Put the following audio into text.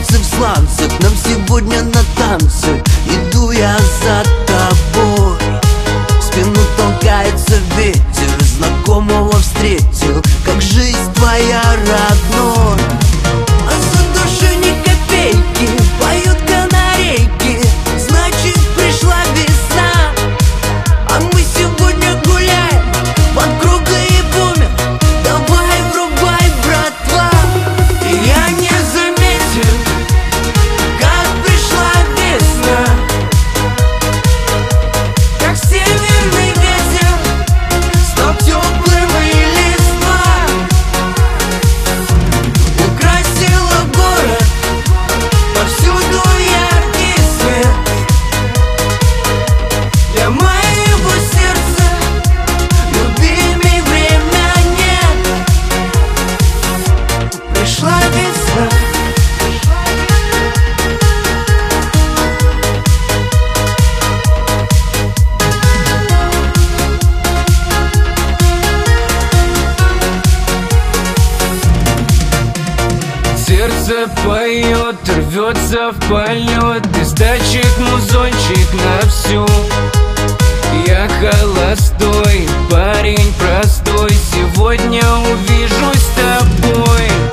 солнце в сланцах, нам сегодня на танцы. Иду я за тобой, в спину толкается ветер, знакомого встретил, как жизнь твоя родной. А за душой ни копейки, поют канарейки, значит пришла весна. А мы сегодня гуляем под кругой и бумер, давай врубай, братва. И я не заметил, как пришла весна, как северный ветер стал теплым и листва украсила город, повсюду яркий свет. Для моего сердца любимей время нет. Пришла весна. Сердце поет, рвется в полет, из тачек музончик на всю. Я холостой, парень простой, сегодня увижусь с тобой.